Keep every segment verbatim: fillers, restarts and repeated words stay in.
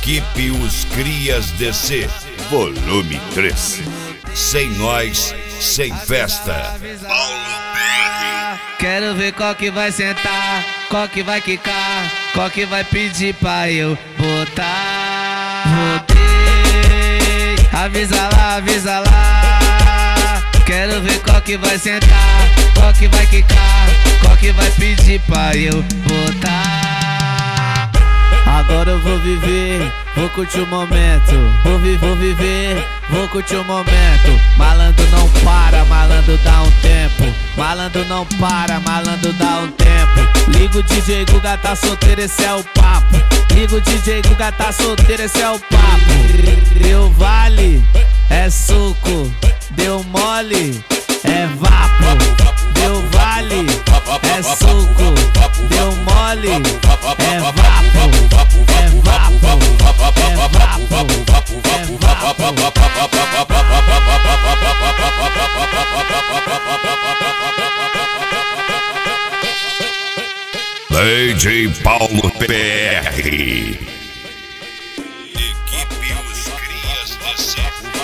Equipe Os Crias D C, volume três. Sem nós, sem festa. Quero ver qual que vai sentar, qual que vai quicar, qual que vai pedir pra eu botar. Voltei, avisa lá, avisa lá. Quero ver qual que vai sentar, qual que vai quicar, qual que vai pedir pra eu botar. Agora eu vou viver, vou curtir o momento. Vou, vi vou viver, vou curtir o momento. Malandro não para, malandro dá um tempo. Malandro não para, malandro dá um tempo. Liga o D J Guga tá solteiro, esse é o papo. Liga o D J Guga tá solteiro, esse é o papo. Deu vale, é suco. Deu mole, é vapo. Deu vale, é suco. Deu mole, é vapo. É vapo, é vapo, é vapo. D J Paulo P R. Equipe Os Crias D C.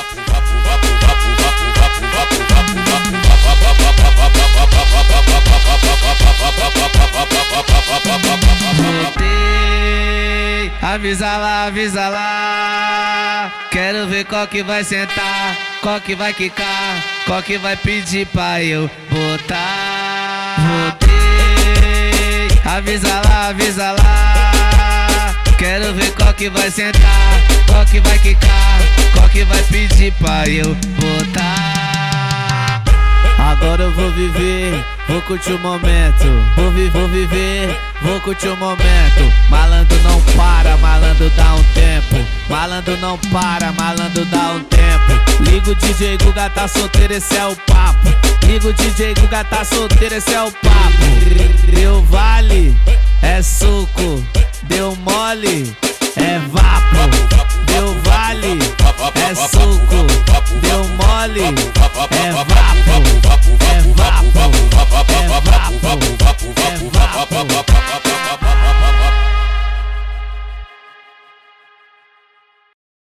Voltei, avisa lá, avisa lá. Quero ver qual que vai sentar, qual que vai quicar, qual que vai pedir pra eu botar. Voltei, avisa lá, avisa lá. Quero ver qual que vai sentar, qual que vai quicar, qual que vai pedir pra eu botar. Agora eu vou viver, vou curtir o momento. Vou, vi vou viver, vou curtir o momento. Malandro não para, malandro dá um tempo. Malandro não para, malandro dá um tempo. Liga o D J Guga tá solteiro, esse é o papo. Liga o D J Guga tá solteiro, esse é o papo. Deu vale, é suco. Deu mole, é vapo. Deu vale, é suco. Deu mole, é vapo.